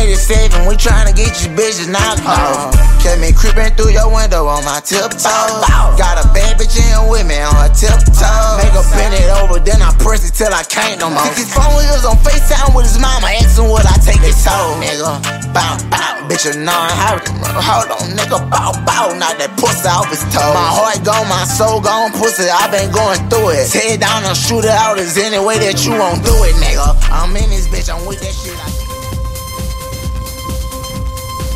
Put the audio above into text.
187, we tryna get you bitches knocked off. Catch me creeping through your window on my tiptoes. Got a bad bitch in with me on her tiptoes. Make her bend it over, then I press it till I can't no more. His phone was on FaceTime with his mama, asking would I take his soul, nigga. Bow, bow, bitch, you know how. Hold on, nigga, bow, bow, knock that pussy off his toe. My heart gone, my soul gone, pussy, I been going through it. Tear down and shoot it out, is any way that you won't do it, nigga. I'm in this bitch, I'm with that shit.